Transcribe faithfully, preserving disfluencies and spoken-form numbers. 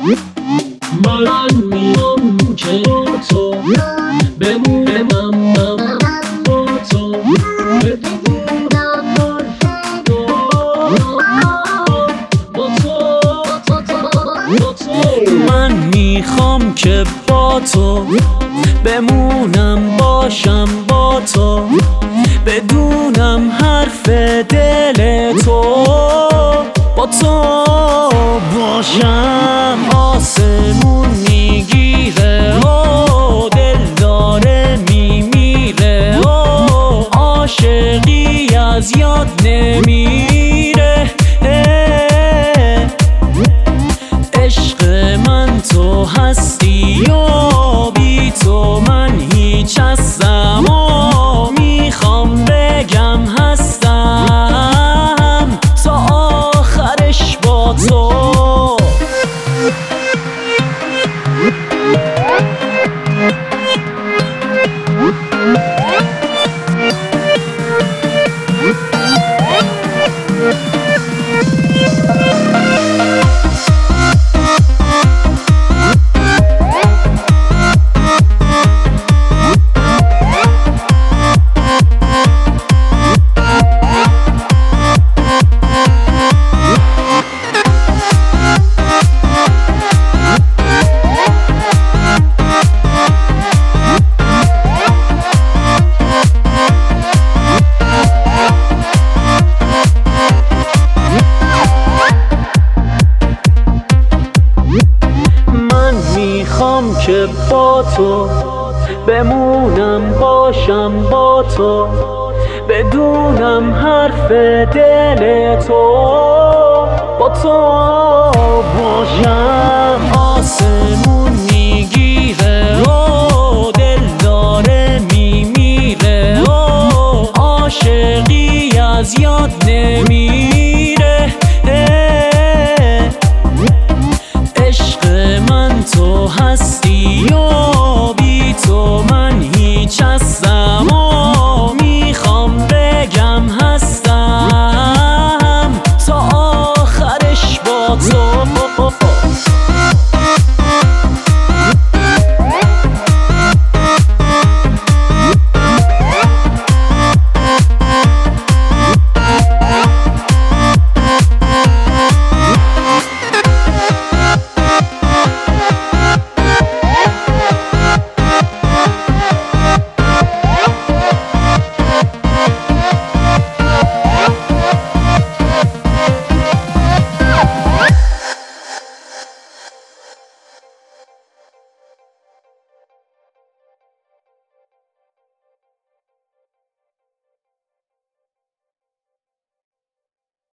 من میام که تو بمونم با تو بدونم با تو. من میخوام که با تو بمونم باشم با تو بدونم حرف دل تو با تو باشم. آسمون میگیره و دل داره میمیره و عاشقی از یاد نمیره. عشق من تو هستی و بی تو من هیچ هستم و میخوام بگم هستم تا آخرش با تو. میخوام که با تو بمونم باشم با تو بدونم حرف دل تو با تو باشم.